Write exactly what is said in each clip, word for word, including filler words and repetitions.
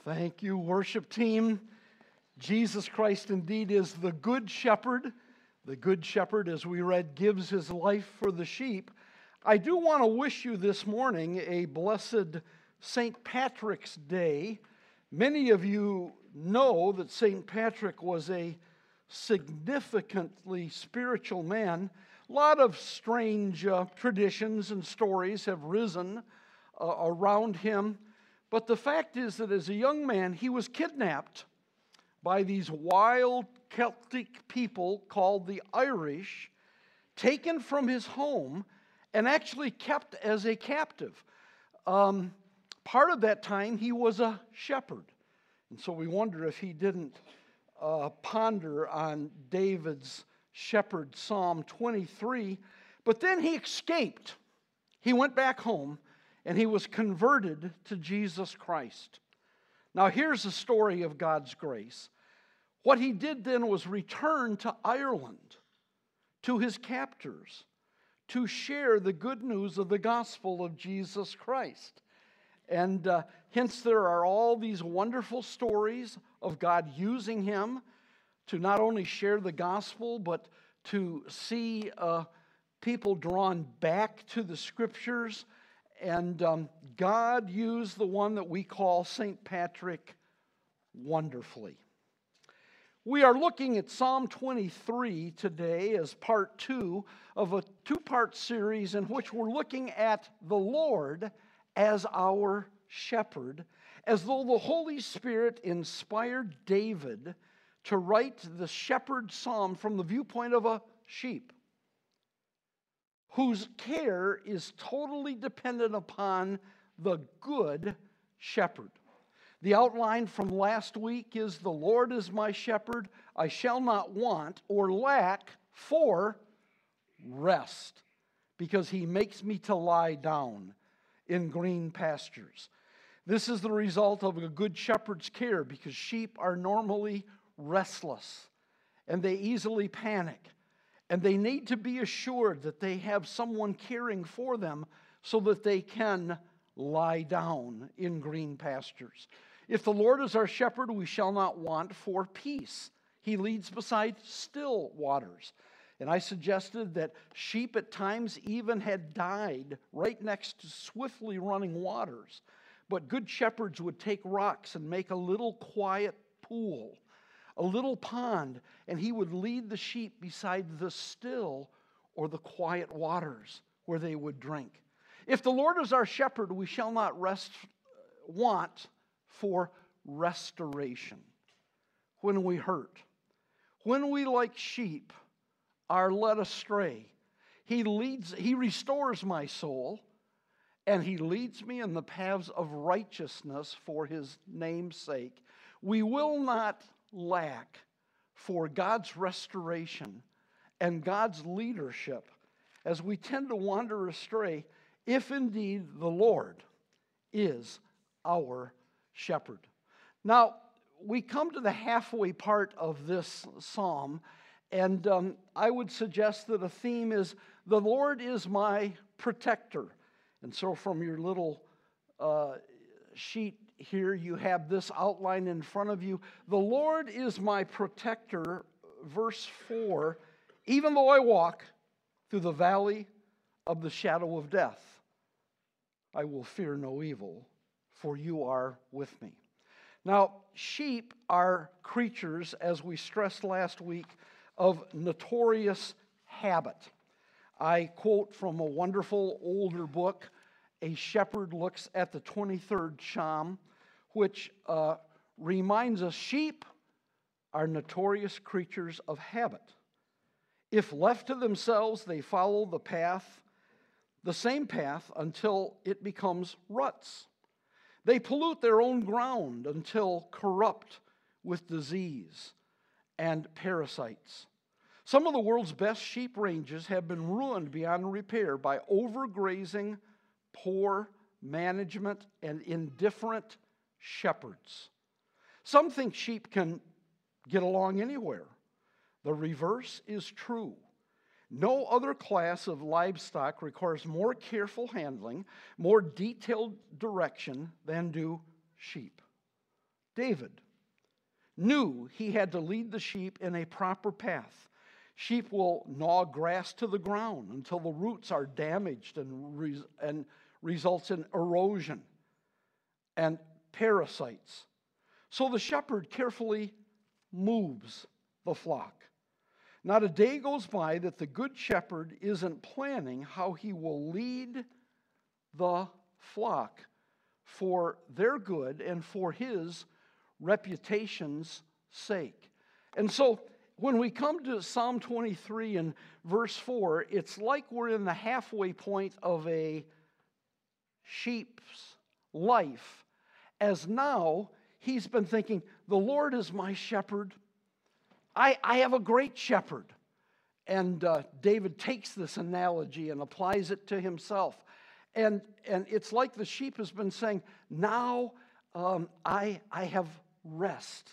Thank you, worship team. Jesus Christ indeed is the Good Shepherd. The Good Shepherd, as we read, gives his life for the sheep. I do want to wish you this morning a blessed Saint Patrick's Day. Many of you know that Saint Patrick was a significantly spiritual man. A lot of strange uh, traditions and stories have risen uh, around him. But the fact is that as a young man, he was kidnapped by these wild Celtic people called the Irish, taken from his home, and actually kept as a captive. Um, part of that time, he was a shepherd. And so we wonder if he didn't uh, ponder on David's shepherd, Psalm twenty-three. But then he escaped. He went back home, and he was converted to Jesus Christ. Now here's the story of God's grace. What he did then was return to Ireland, to his captors, to share the good news of the gospel of Jesus Christ. And uh, hence there are all these wonderful stories of God using him to not only share the gospel, but to see uh, people drawn back to the scriptures. And um, God used the one that we call Saint Patrick wonderfully. We are looking at Psalm twenty-three today as part two of a two-part series in which we're looking at the Lord as our shepherd, as though the Holy Spirit inspired David to write the shepherd psalm from the viewpoint of a sheep, whose care is totally dependent upon the good shepherd. The outline from last week is, the Lord is my shepherd, I shall not want or lack for rest, because he makes me to lie down in green pastures. This is the result of a good shepherd's care, because sheep are normally restless, and they easily panic. And they need to be assured that they have someone caring for them so that they can lie down in green pastures. If the Lord is our shepherd, we shall not want for peace. He leads beside still waters. And I suggested that sheep at times even had died right next to swiftly running waters. But good shepherds would take rocks and make a little quiet pool, a little pond, and he would lead the sheep beside the still or the quiet waters where they would drink. If the Lord is our shepherd, we shall not rest, want for restoration. When we hurt, when we like sheep are led astray, he leads, he restores my soul, and he leads me in the paths of righteousness for his name's sake. We will not lack for God's restoration and God's leadership as we tend to wander astray, if indeed the Lord is our shepherd. Now, we come to the halfway part of this psalm, and um, I would suggest that a theme is, the Lord is my protector. And so from your little uh, sheet here, you have this outline in front of you. The Lord is my protector, verse four, even though I walk through the valley of the shadow of death, I will fear no evil, for you are with me. Now, sheep are creatures, as we stressed last week, of notorious habit. I quote from a wonderful older book, A Shepherd Looks at the twenty-third Psalm, which uh, reminds us sheep are notorious creatures of habit. If left to themselves, they follow the path, the same path, until it becomes ruts. They pollute their own ground until corrupt with disease and parasites. Some of the world's best sheep ranges have been ruined beyond repair by overgrazing, poor management, and indifferent shepherds. Some think sheep can get along anywhere. The reverse is true. No other class of livestock requires more careful handling, more detailed direction than do sheep. David, knew he had to lead the sheep in a proper path. Sheep will gnaw grass to the ground until the roots are damaged and, res- and results in erosion and parasites. So the shepherd carefully moves the flock. Not a day goes by that the good shepherd isn't planning how he will lead the flock for their good and for his reputation's sake. And so when we come to Psalm twenty-three and verse four, it's like we're in the halfway point of a sheep's life, as now he's been thinking, the Lord is my shepherd. I, I have a great shepherd. And uh, David takes this analogy and applies it to himself. And, and it's like the sheep has been saying, now um, I, I have rest.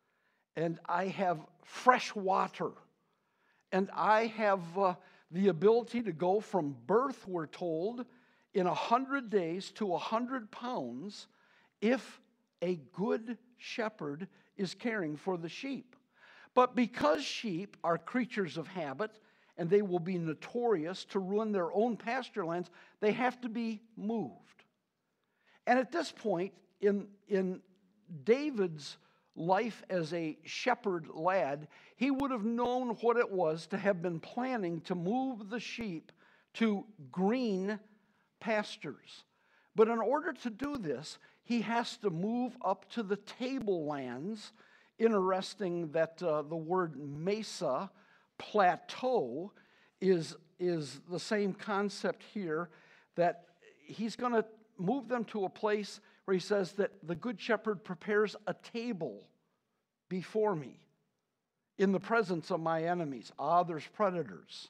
And I have fresh water. And I have uh, the ability to go from birth, we're told, in a hundred days to a hundred pounds if a good shepherd is caring for the sheep. But because sheep are creatures of habit, and they will be notorious to ruin their own pasture lands, they have to be moved. And at this point in, in David's life as a shepherd lad, he would have known what it was to have been planning to move the sheep to green pastures. But in order to do this, he has to move up to the tablelands. Interesting that uh, the word mesa, plateau, is, is the same concept here, that he's going to move them to a place where he says that the good shepherd prepares a table before me in the presence of my enemies. Ah, there's predators,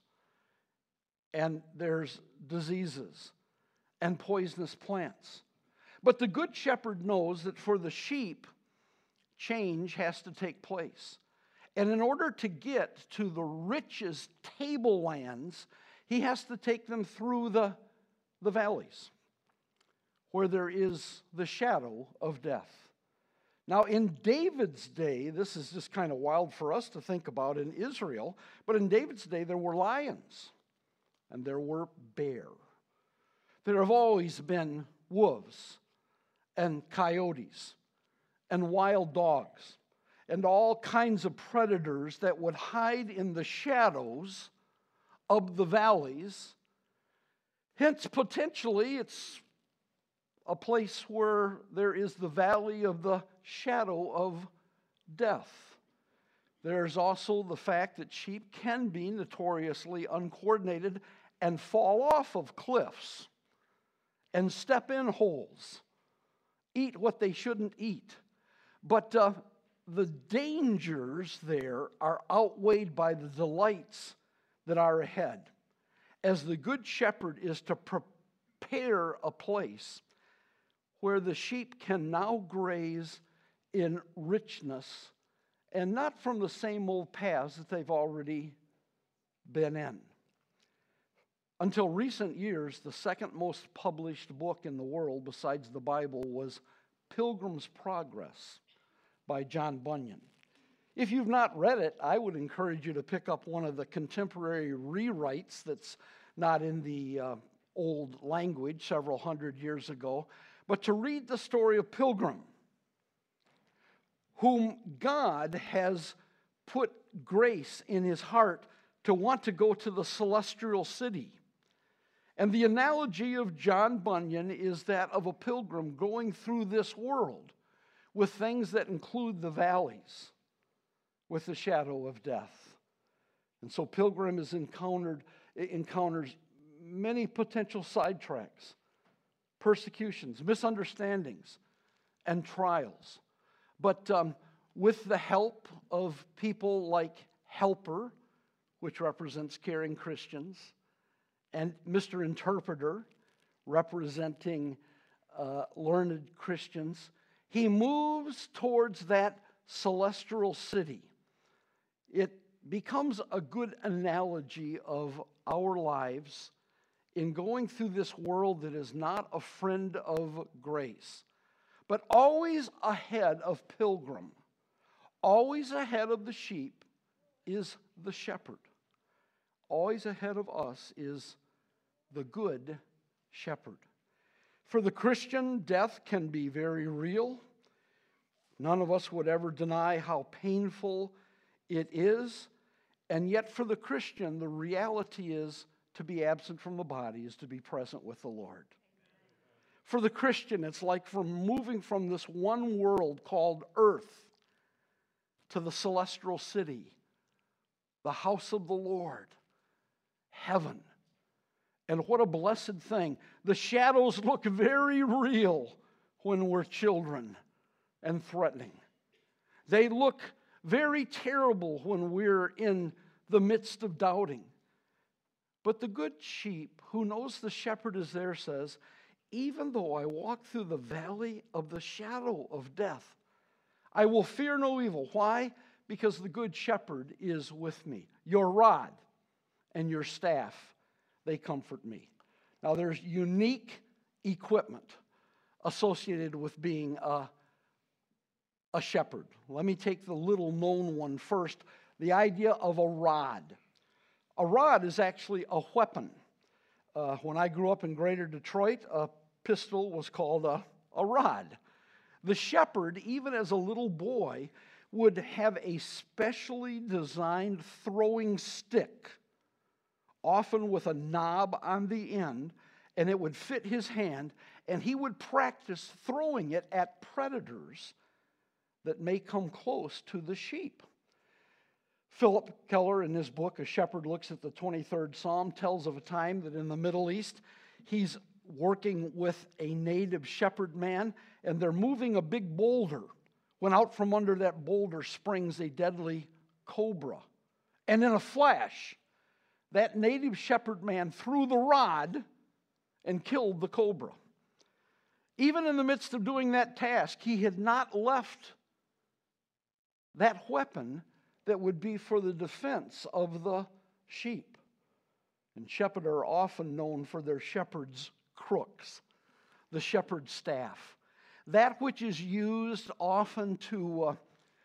and there's diseases, and poisonous plants. But the good shepherd knows that for the sheep, change has to take place. And in order to get to the richest tablelands, he has to take them through the, the valleys where there is the shadow of death. Now, in David's day, this is just kind of wild for us to think about in Israel, but in David's day, there were lions and there were bears. There have always been wolves and coyotes and wild dogs and all kinds of predators that would hide in the shadows of the valleys. Hence, potentially, it's a place where there is the valley of the shadow of death. There's also the fact that sheep can be notoriously uncoordinated and fall off of cliffs and step in holes, eat what they shouldn't eat. But uh, the dangers there are outweighed by the delights that are ahead, as the good shepherd is to prepare a place where the sheep can now graze in richness and not from the same old paths that they've already been in. Until recent years, the second most published book in the world besides the Bible was Pilgrim's Progress by John Bunyan. If you've not read it, I would encourage you to pick up one of the contemporary rewrites that's not in the uh, old language several hundred years ago, but to read the story of Pilgrim, whom God has put grace in his heart to want to go to the celestial city. And the analogy of John Bunyan is that of a pilgrim going through this world with things that include the valleys with the shadow of death. And so Pilgrim is encountered, encounters many potential sidetracks, persecutions, misunderstandings, and trials. But um, with the help of people like Helper, which represents caring Christians, and Mister Interpreter, representing uh, learned Christians, he moves towards that celestial city. It becomes a good analogy of our lives in going through this world that is not a friend of grace, But always ahead of Pilgrim, always ahead of the sheep is the shepherd. Always ahead of us is the good shepherd. For the Christian, death can be very real. None of us would ever deny how painful it is. And yet for the Christian, the reality is to be absent from the body is to be present with the Lord. For the Christian, it's like from moving from this one world called earth to the celestial city, the house of the Lord, heaven. And what a blessed thing. The shadows look very real when we're children and threatening. They look very terrible when we're in the midst of doubting. But the good sheep who knows the shepherd is there says, even though I walk through the valley of the shadow of death, I will fear no evil. Why? Because the good shepherd is with me. Your rod and your staff, they comfort me. Now there's unique equipment associated with being a, a shepherd. Let me take the little known one first. The idea of a rod. A rod is actually a weapon. Uh, when I grew up in Greater Detroit, a pistol was called a, a rod. The shepherd, even as a little boy, would have a specially designed throwing stick, often with a knob on the end, and it would fit his hand, and he would practice throwing it at predators that may come close to the sheep. Philip Keller, in his book, A Shepherd Looks at the twenty-third Psalm, tells of a time that in the Middle East, he's working with a native shepherd man, and they're moving a big boulder, when out from under that boulder springs a deadly cobra. And in a flash, that native shepherd man threw the rod and killed the cobra. Even in the midst of doing that task, he had not left that weapon that would be for the defense of the sheep. And shepherds are often known for their shepherd's crooks, the shepherd's staff. That which is used often to uh,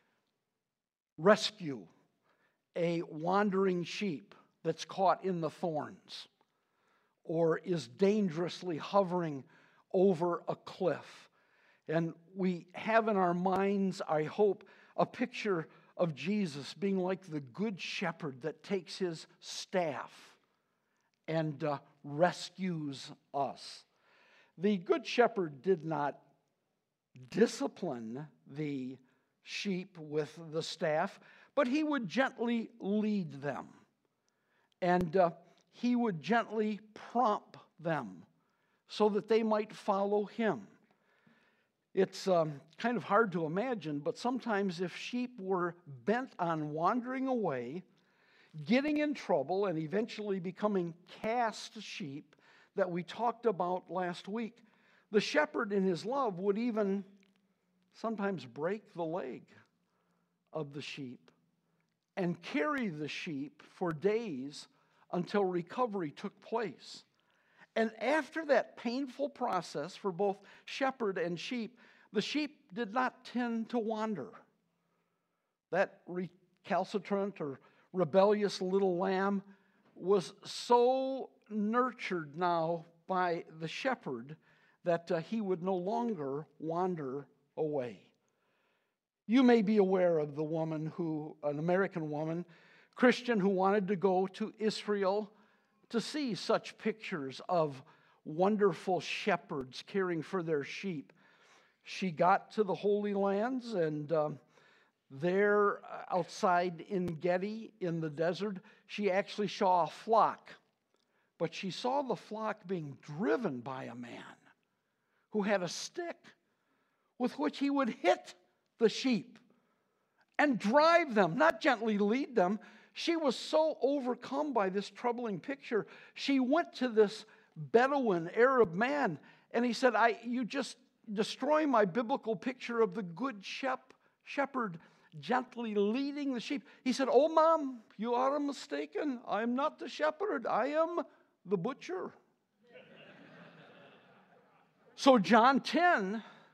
rescue a wandering sheep that's caught in the thorns or is dangerously hovering over a cliff. And we have in our minds, I hope, a picture of Jesus being like the good shepherd that takes his staff and uh, rescues us. The good shepherd did not discipline the sheep with the staff, but he would gently lead them. And uh, he would gently prompt them so that they might follow him. It's um, kind of hard to imagine, but sometimes if sheep were bent on wandering away, getting in trouble, and eventually becoming cast sheep that we talked about last week, the shepherd in his love would even sometimes break the leg of the sheep and carry the sheep for days until recovery took place. And after that painful process for both shepherd and sheep, the sheep did not tend to wander. That recalcitrant or rebellious little lamb was so nurtured now by the shepherd that uh, he would no longer wander away. You may be aware of the woman who, an American woman, Christian, who wanted to go to Israel to see such pictures of wonderful shepherds caring for their sheep. She got to the Holy Lands, and um, there outside En Gedi in the desert, she actually saw a flock. But she saw the flock being driven by a man who had a stick with which he would hit the sheep and drive them, not gently lead them. She was so overcome by this troubling picture, she went to this Bedouin Arab man, and he said, I, you just destroy my biblical picture of the good shep, shepherd gently leading the sheep. He said, oh, Mom, you are mistaken. I am not the shepherd. I am the butcher. So John ten,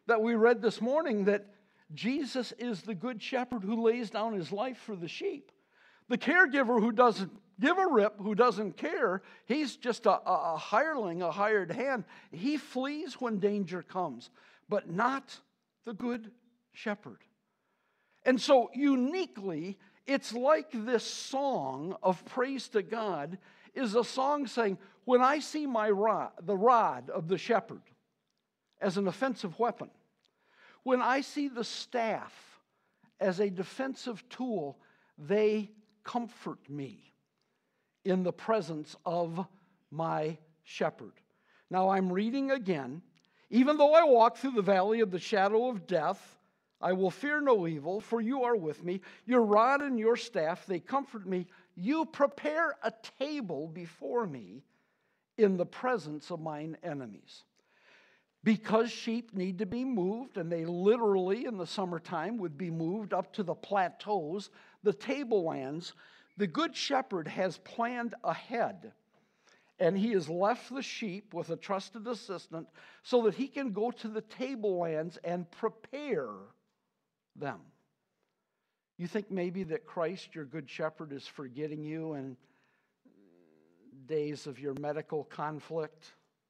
that we read this morning that Jesus is the good shepherd who lays down his life for the sheep. The caregiver who doesn't give a rip, who doesn't care, he's just a, a, a hireling, a hired hand. He flees when danger comes, but not the good shepherd. And so uniquely, it's like this song of praise to God is a song saying, when I see my rod, the rod of the shepherd as an offensive weapon, when I see the staff as a defensive tool, they comfort me in the presence of my shepherd. Now I'm reading again. Even though I walk through the valley of the shadow of death, I will fear no evil, for you are with me. Your rod and your staff, they comfort me. You prepare a table before me in the presence of mine enemies. Because sheep need to be moved, and they literally in the summertime would be moved up to the plateaus, the tablelands, the good shepherd has planned ahead, and he has left the sheep with a trusted assistant so that he can go to the tablelands and prepare them. You think maybe that Christ, your good shepherd, is forgetting you in days of your medical conflict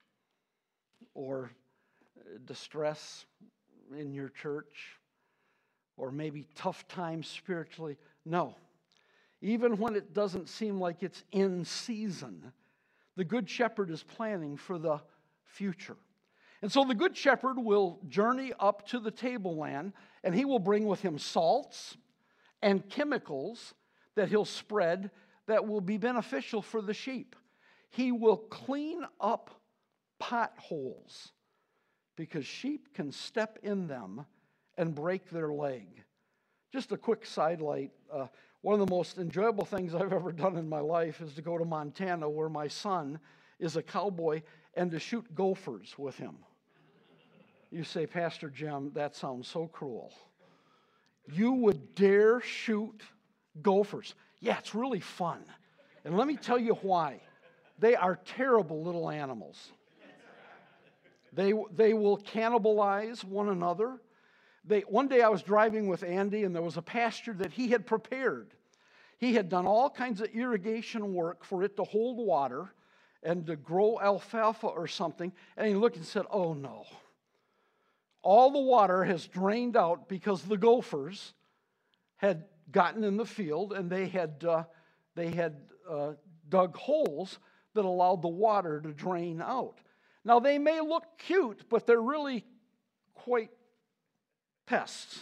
or distress in your church, or maybe tough times spiritually? No. Even when it doesn't seem like it's in season, the good shepherd is planning for the future. And so the good shepherd will journey up to the tableland, and he will bring with him salts and chemicals that he'll spread that will be beneficial for the sheep. He will clean up potholes because sheep can step in them and break their leg. Just a quick sidelight. Uh, one of the most enjoyable things I've ever done in my life is to go to Montana, where my son is a cowboy, and to shoot gophers with him. You say, Pastor Jim, that sounds so cruel. You would dare shoot gophers? Yeah, it's really fun. And let me tell you why. They are terrible little animals. They, they will cannibalize one another. They, one day I was driving with Andy, and there was a pasture that he had prepared. He had done all kinds of irrigation work for it to hold water and to grow alfalfa or something. And he looked and said, oh no. All the water has drained out because the gophers had gotten in the field, and they had, uh, they had uh, dug holes that allowed the water to drain out. Now, they may look cute, but they're really quite pests.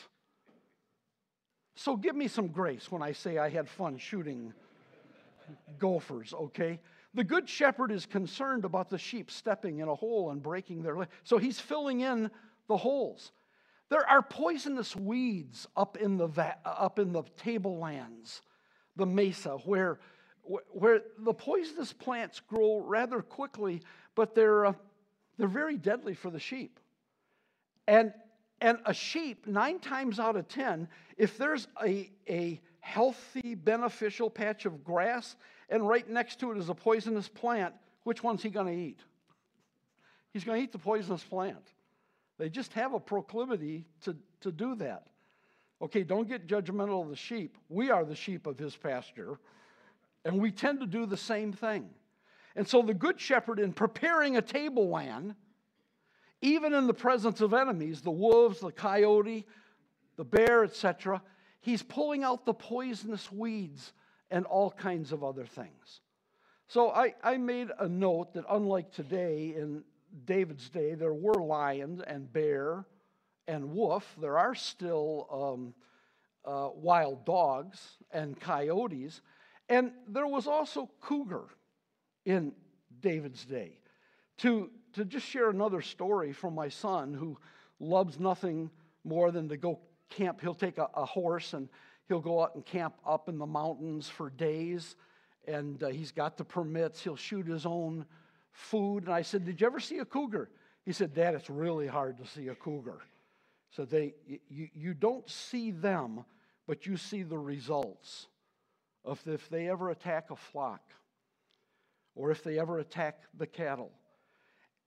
So give me some grace when I say I had fun shooting gophers, okay? The good shepherd is concerned about the sheep stepping in a hole and breaking their leg. So he's filling in the holes. There are poisonous weeds up in the va- up in the tablelands, the mesa, where, where the poisonous plants grow rather quickly, but they're, uh, they're very deadly for the sheep. And, and a sheep, nine times out of ten, if there's a, a healthy, beneficial patch of grass, and right next to it is a poisonous plant, which one's he going to eat? He's going to eat the poisonous plant. They just have a proclivity to, to do that. Okay, don't get judgmental of the sheep. We are the sheep of his pasture, and we tend to do the same thing. And so the good shepherd, in preparing a tableland, even in the presence of enemies, the wolves, the coyote, the bear, et cetera, he's pulling out the poisonous weeds and all kinds of other things. So I, I made a note that unlike today, in David's day, there were lions and bear and wolf. There are still um, uh, wild dogs and coyotes. And there was also cougar in David's day. To, to just share another story from my son, who loves nothing more than to go camp. He'll take a, a horse and he'll go out and camp up in the mountains for days. And uh, he's got the permits. He'll shoot his own food. And I said, did you ever see a cougar? He said, Dad, it's really hard to see a cougar. So they, you, you don't see them, but you see the results of if they ever attack a flock or if they ever attack the cattle.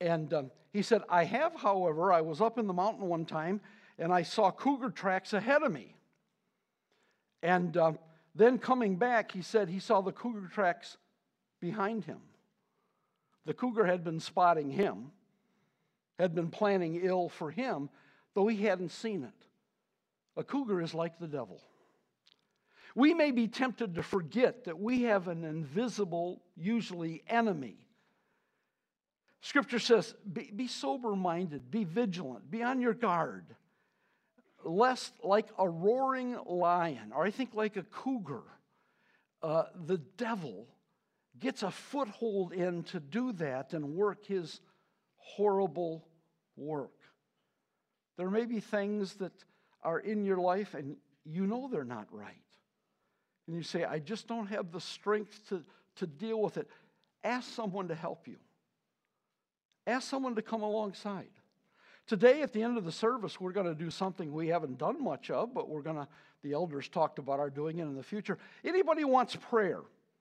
And um, he said, I have, however, I was up in the mountain one time, and I saw cougar tracks ahead of me. And um, then coming back, he said he saw the cougar tracks behind him. The cougar had been spotting him, had been planning ill for him, though he hadn't seen it. A cougar is like the devil. We may be tempted to forget that we have an invisible, usually enemy. Scripture says, be, be sober-minded, be vigilant, be on your guard, lest like a roaring lion, or I think like a cougar, uh, the devil gets a foothold in to do that and work his horrible work. There may be things that are in your life and you know they're not right. And you say, I just don't have the strength to, to deal with it. Ask someone to help you. Ask someone to come alongside. Today, at the end of the service, we're going to do something we haven't done much of, but we're going to, the elders talked about our doing it in the future. Anybody wants prayer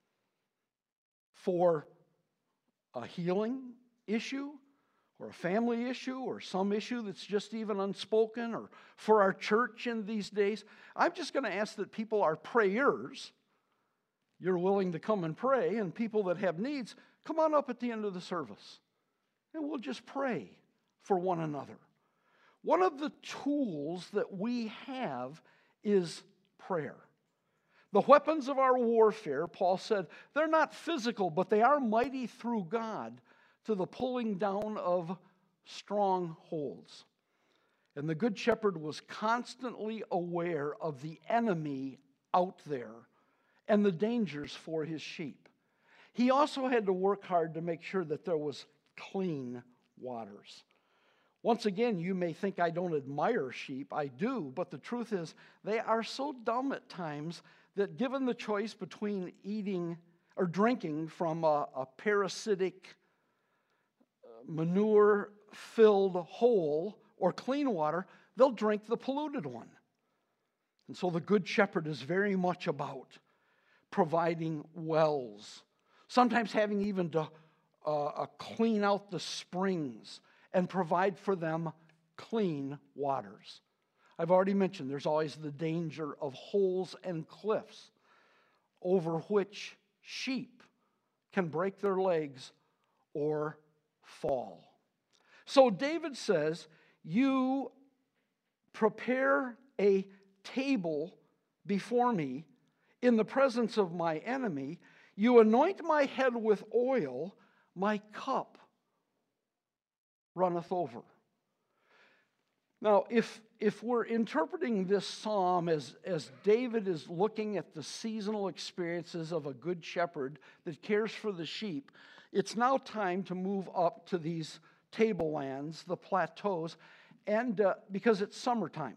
for a healing issue, or a family issue, or some issue that's just even unspoken, or for our church in these days, I'm just going to ask that people are prayers. You're willing to come and pray, and people that have needs, come on up at the end of the service, and we'll just pray for one another. One of the tools that we have is prayer. The weapons of our warfare, Paul said, they're not physical, but they are mighty through God to the pulling down of strongholds. And the Good Shepherd was constantly aware of the enemy out there and the dangers for his sheep. He also had to work hard to make sure that there was clean waters. Once again, you may think I don't admire sheep. I do, but the truth is they are so dumb at times that given the choice between eating or drinking from a, a parasitic, manure-filled hole or clean water, they'll drink the polluted one. And so the Good Shepherd is very much about providing wells, sometimes having even to uh, uh, clean out the springs and provide for them clean waters. I've already mentioned there's always the danger of holes and cliffs over which sheep can break their legs or fall. So David says, you prepare a table before me in the presence of my enemy. You anoint my head with oil, my cup runneth over. Now, if, if we're interpreting this psalm as, as David is looking at the seasonal experiences of a good shepherd that cares for the sheep, it's now time to move up to these tablelands, the plateaus, and uh, because it's summertime.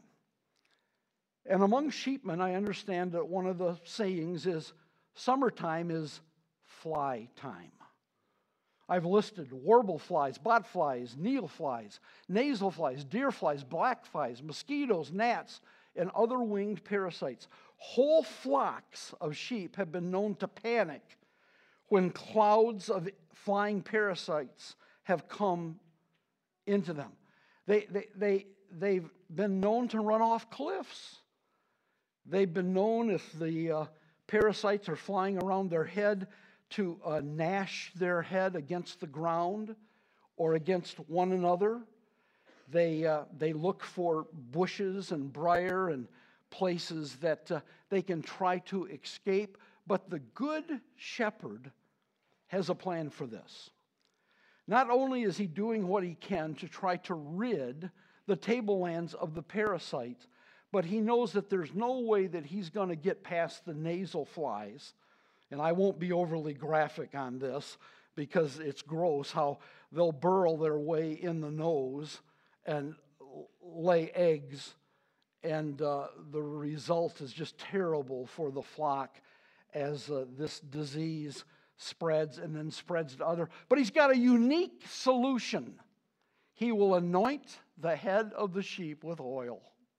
And among sheepmen, I understand that one of the sayings is, summertime is fly time. I've listed warble flies, bot flies, needle flies, nasal flies, deer flies, black flies, mosquitoes, gnats, and other winged parasites. Whole flocks of sheep have been known to panic when clouds of flying parasites have come into them. They, they, they, they've been known to run off cliffs. They've been known, if the uh, parasites are flying around their head, to uh, gnash their head against the ground or against one another. They, uh, they look for bushes and briar and places that uh, they can try to escape. But the Good Shepherd has a plan for this. Not only is he doing what he can to try to rid the tablelands of the parasite, but he knows that there's no way that he's going to get past the nasal flies. And I won't be overly graphic on this because it's gross how they'll burrow their way in the nose and lay eggs. And uh, the result is just terrible for the flock as uh, this disease spreads and then spreads to other. But he's got a unique solution. He will anoint the head of the sheep with oil.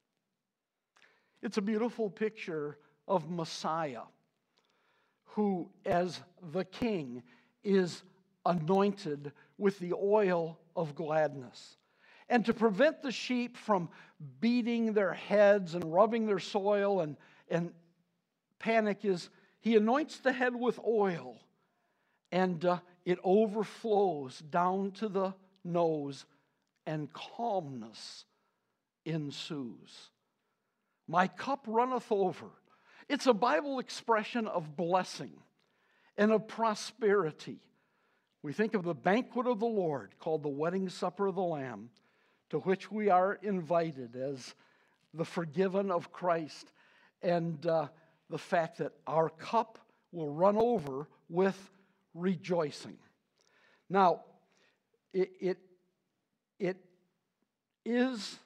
It's a beautiful picture of Messiah, who, as the king, is anointed with the oil of gladness. And to prevent the sheep from beating their heads and rubbing their soil and, and panic is, he anoints the head with oil, and uh, it overflows down to the nose, and calmness ensues. My cup runneth over. It's a Bible expression of blessing and of prosperity. We think of the banquet of the Lord, called the wedding supper of the Lamb, to which we are invited as the forgiven of Christ, and uh, the fact that our cup will run over with rejoicing. Now, it, it, it is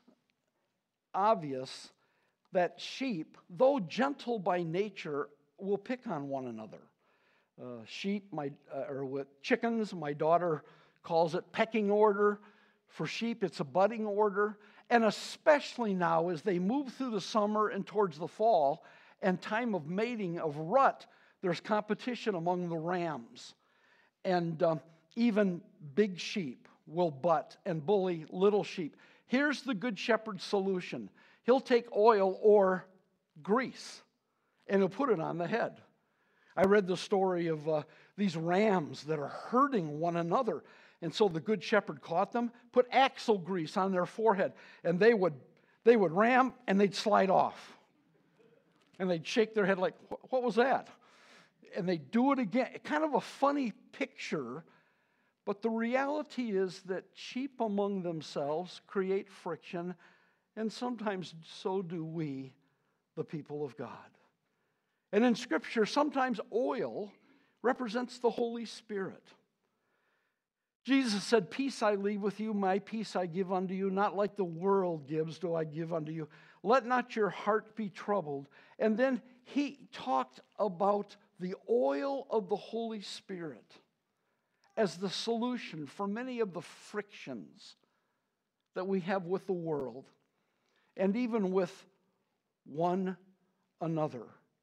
obvious that sheep, though gentle by nature, will pick on one another. Uh, sheep, my uh, or with chickens, my daughter calls it pecking order. For sheep, it's a butting order. And especially now, as they move through the summer and towards the fall, and time of mating, of rut, there's competition among the rams. And um, even big sheep will butt and bully little sheep. Here's the Good Shepherd's solution. He'll take oil or grease, and he'll put it on the head. I read the story of uh, these rams that are hurting one another. And so the Good Shepherd caught them, put axle grease on their forehead, and they would, they would ram, and they'd slide off. And they'd shake their head like, what was that? And they'd do it again. Kind of a funny picture, but the reality is that sheep among themselves create friction, and sometimes so do we, the people of God. And in Scripture, sometimes oil represents the Holy Spirit. Jesus said, peace I leave with you, my peace I give unto you, not like the world gives do I give unto you. Let not your heart be troubled. And then he talked about the oil of the Holy Spirit as the solution for many of the frictions that we have with the world and even with one another.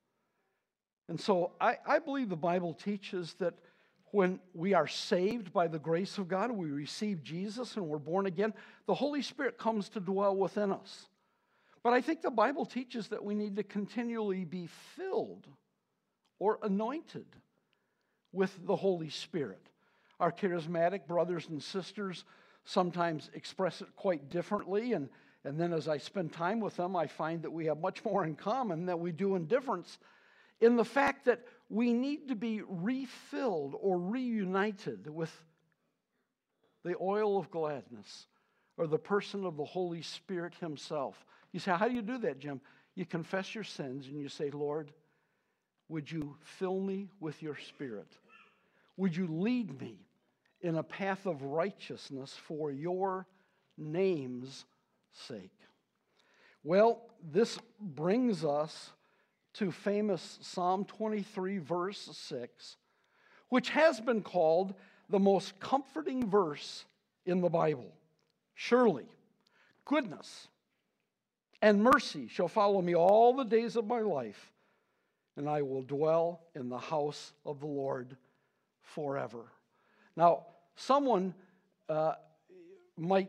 And so I, I believe the Bible teaches that when we are saved by the grace of God, we receive Jesus and we're born again, the Holy Spirit comes to dwell within us. But I think the Bible teaches that we need to continually be filled or anointed with the Holy Spirit. Our charismatic brothers and sisters sometimes express it quite differently, and, and then as I spend time with them, I find that we have much more in common than we do in difference, in the fact that we need to be refilled or reunited with the oil of gladness or the person of the Holy Spirit himself. You say, how do you do that, Jim? You confess your sins and you say, Lord, would you fill me with your Spirit? Would you lead me in a path of righteousness for your name's sake? Well, this brings us to famous Psalm twenty-three, verse six, which has been called the most comforting verse in the Bible. Surely, goodness and mercy shall follow me all the days of my life, and I will dwell in the house of the Lord forever. Now, someone uh, might,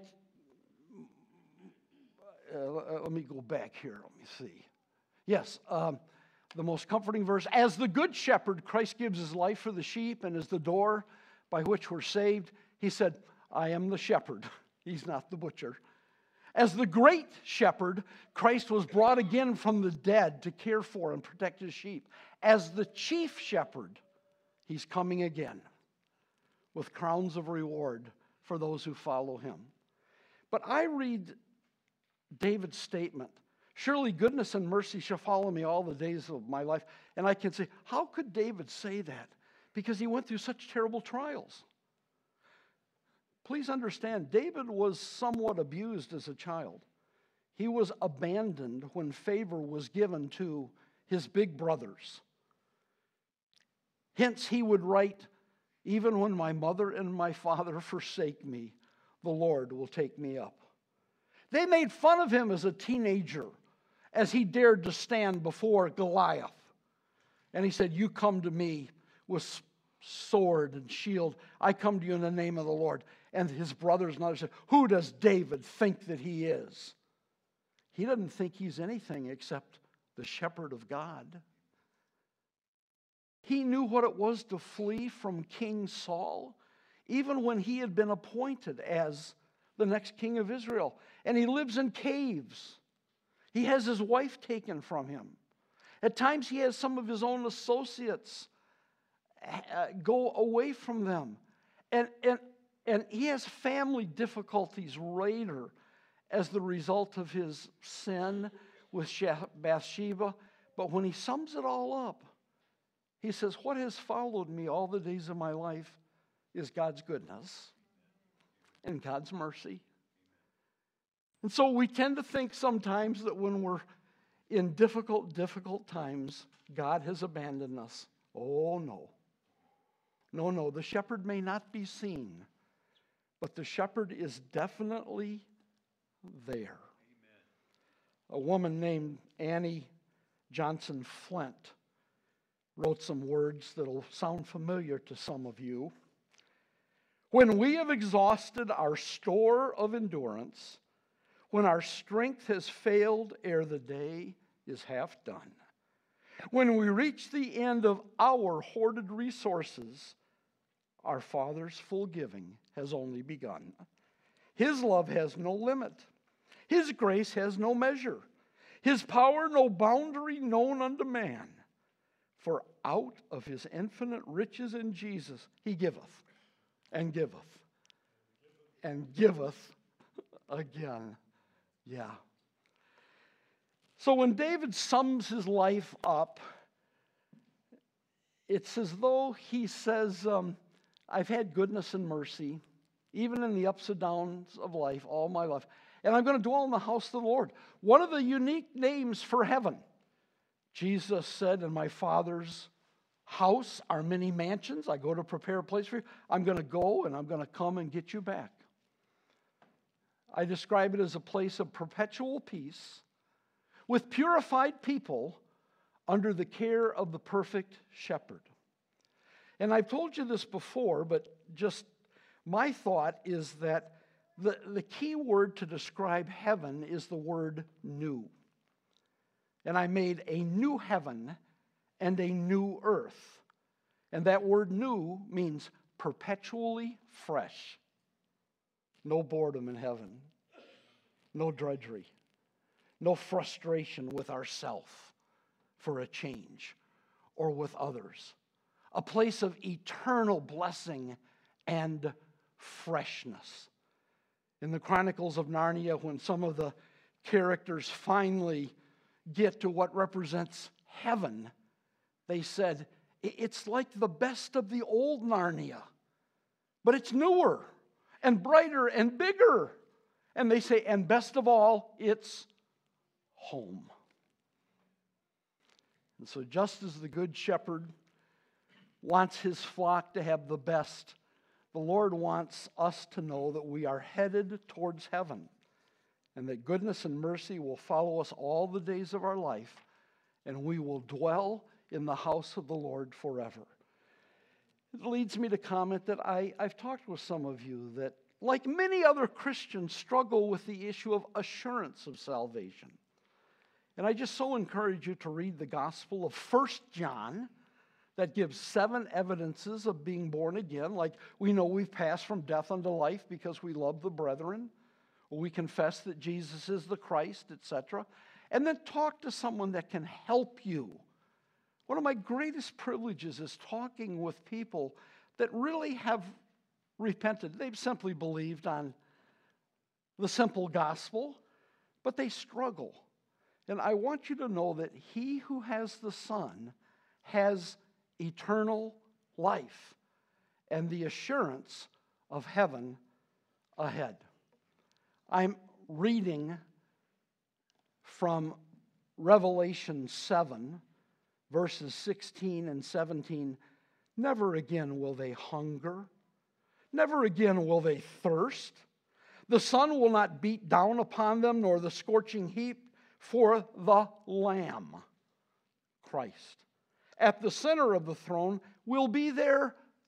uh, let me go back here, let me see. Yes, um, the most comforting verse, as the good shepherd, Christ gives his life for the sheep and is the door by which we're saved. He said, I am the shepherd. He's not the butcher. As the great shepherd, Christ was brought again from the dead to care for and protect his sheep. As the chief shepherd, he's coming again with crowns of reward for those who follow him. But I read David's statement, surely goodness and mercy shall follow me all the days of my life. And I can say, how could David say that? Because he went through such terrible trials. Please understand, David was somewhat abused as a child. He was abandoned when favor was given to his big brothers. Hence, he would write, even when my mother and my father forsake me, the Lord will take me up. They made fun of him as a teenager as he dared to stand before Goliath. And he said, you come to me with sword and shield. I come to you in the name of the Lord. And his brothers and others said, who does David think that he is? He doesn't think he's anything except the shepherd of God. He knew what it was to flee from King Saul, even when he had been appointed as the next king of Israel. And he lives in caves. He has his wife taken from him. At times he has some of his own associates uh, go away from them. And, and, and he has family difficulties later as the result of his sin with Bathsheba. But when he sums it all up, he says, what has followed me all the days of my life is God's goodness and God's mercy. And so we tend to think sometimes that when we're in difficult, difficult times, God has abandoned us. Oh, no. No, no. The shepherd may not be seen, but the shepherd is definitely there. Amen. A woman named Annie Johnson Flint wrote some words that'll sound familiar to some of you. When we have exhausted our store of endurance, when our strength has failed ere the day is half done, when we reach the end of our hoarded resources, our Father's full giving has only begun. His love has no limit. His grace has no measure. His power no boundary known unto man. For out of his infinite riches in Jesus, he giveth and giveth and giveth again. Yeah. So when David sums his life up, it's as though he says, um, I've had goodness and mercy, even in the ups and downs of life, all my life. And I'm going to dwell in the house of the Lord. One of the unique names for heaven. Jesus said, in my Father's house are many mansions. I go to prepare a place for you. I'm going to go and I'm going to come and get you back. I describe it as a place of perpetual peace with purified people under the care of the perfect shepherd. And I've told you this before, but just my thought is that the, the key word to describe heaven is the word new. And I made a new heaven and a new earth. And that word new means perpetually fresh. No boredom in heaven. No drudgery. No frustration with ourself for a change or with others. A place of eternal blessing and freshness. In the Chronicles of Narnia, when some of the characters finally get to what represents heaven, they said, it's like the best of the old Narnia, but it's newer and brighter and bigger. And they say, and best of all, it's home. And so just as the good shepherd wants his flock to have the best, the Lord wants us to know that we are headed towards heaven and that goodness and mercy will follow us all the days of our life, and we will dwell in the house of the Lord forever. It leads me to comment that I, I've talked with some of you that, like many other Christians, struggle with the issue of assurance of salvation. And I just so encourage you to read the Gospel of First John that gives seven evidences of being born again. Like we know we've passed from death unto life because we love the brethren. We confess that Jesus is the Christ, et cetera. And then talk to someone that can help you. One of my greatest privileges is talking with people that really have repented. They've simply believed on the simple gospel, but they struggle. And I want you to know that he who has the Son has eternal life and the assurance of heaven ahead. I'm reading from Revelation seven, verses sixteen and seventeen. Never again will they hunger. Never again will they thirst. The sun will not beat down upon them, nor the scorching heat, for the Lamb, Christ, at the center of the throne will be their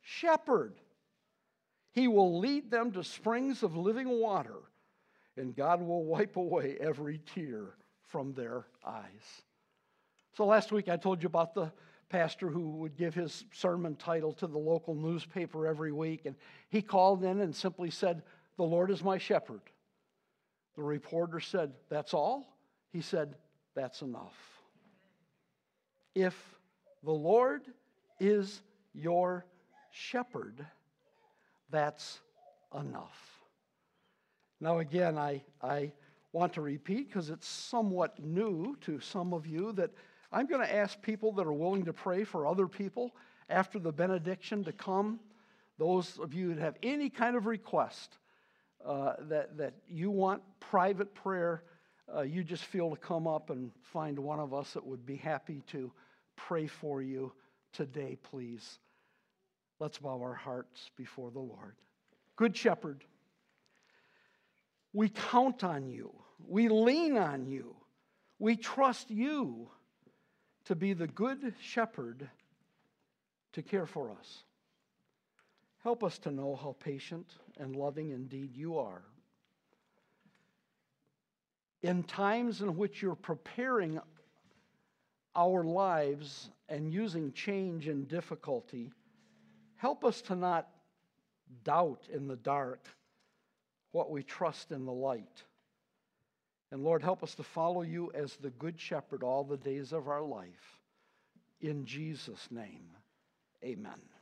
shepherd. He will lead them to springs of living water, and God will wipe away every tear from their eyes. So last week I told you about the pastor who would give his sermon title to the local newspaper every week, and he called in and simply said, "The Lord is my shepherd." The reporter said, "That's all?" He said, "That's enough." If the Lord is your shepherd, that's enough. Now again, I, I want to repeat, because it's somewhat new to some of you, that I'm going to ask people that are willing to pray for other people after the benediction to come. Those of you that have any kind of request uh, that, that you want private prayer, uh, you just feel to come up and find one of us that would be happy to pray for you today, please. Let's bow our hearts before the Lord. Good Shepherd, we count on you. We lean on you. We trust you to be the good shepherd to care for us. Help us to know how patient and loving indeed you are. In times in which you're preparing our lives and using change and difficulty, help us to not doubt in the dark what we trust in the light. And Lord, help us to follow you as the good shepherd all the days of our life. In Jesus' name, amen.